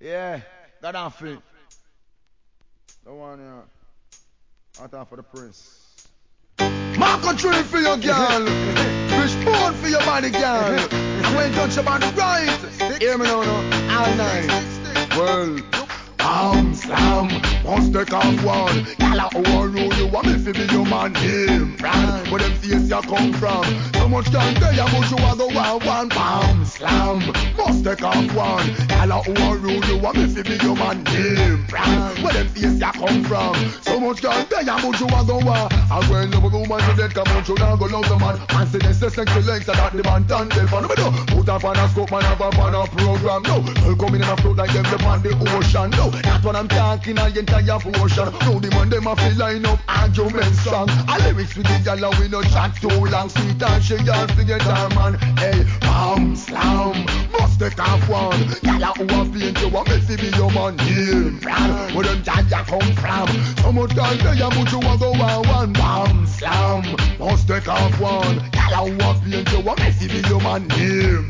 Yeah, got off it. The one, yeah. I thought for the prince. Marco tree for your girl. Fish bone for your body, girl. And when you touch your body right, hear me now, no, all night. Well, bam, slam, must take off one. Gala over road, you want me to be your man. Him, brand, where them face you come from. So much can tell you, but you are the one. Bam, slam, must take off one. Gala over road, you want me to be your man. Him, brand, where them face you come from. So much can tell you, but you are the one. And when the woman to dead come out, you now go love the man. And say this is sexy legs, so that the man done them. Put up on a scope, man, have up on a program. No, they'll come in and float like them on the ocean. No, that's what I'm talking, the entire portion. No, the man, them a feel line up argument strong. I lyrics with the gal and we no chat too long. Sweet and she all forget her man. Hey, bam, slam, must take off one. Gal who a paint you want me to be your man. Yeah, brand, where them jaja come from. So much can tell you, but you a go one. Bam, slam, must take off one. Gal who a paint you want me to be your man. Yeah.